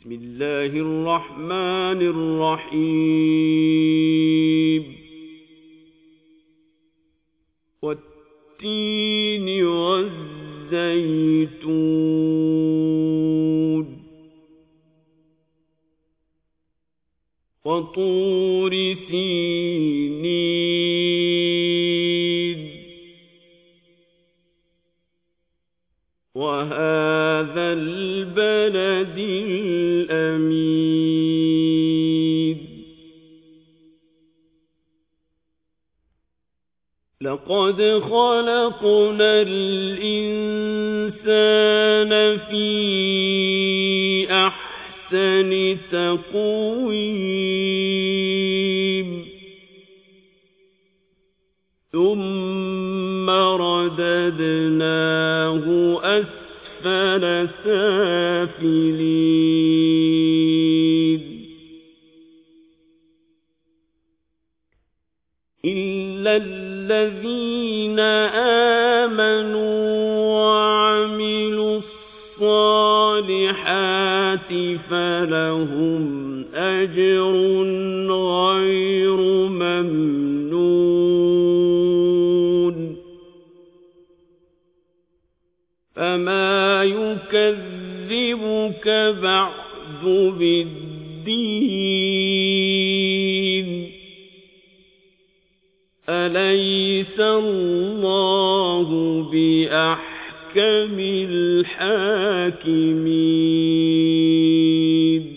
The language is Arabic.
بسم الله الرحمن الرحيم والتين والزيتون وطور سينين وهذا البلد الأمين لقد خلقنا الإنسان في أحسن تقويم ثم رددناه أسفل سافلين إلا الذين آمنوا وعملوا الصالحات فلهم أجر غير ممنون فما يكذبك بعد بالدين أليس الله بأحكم الحاكمين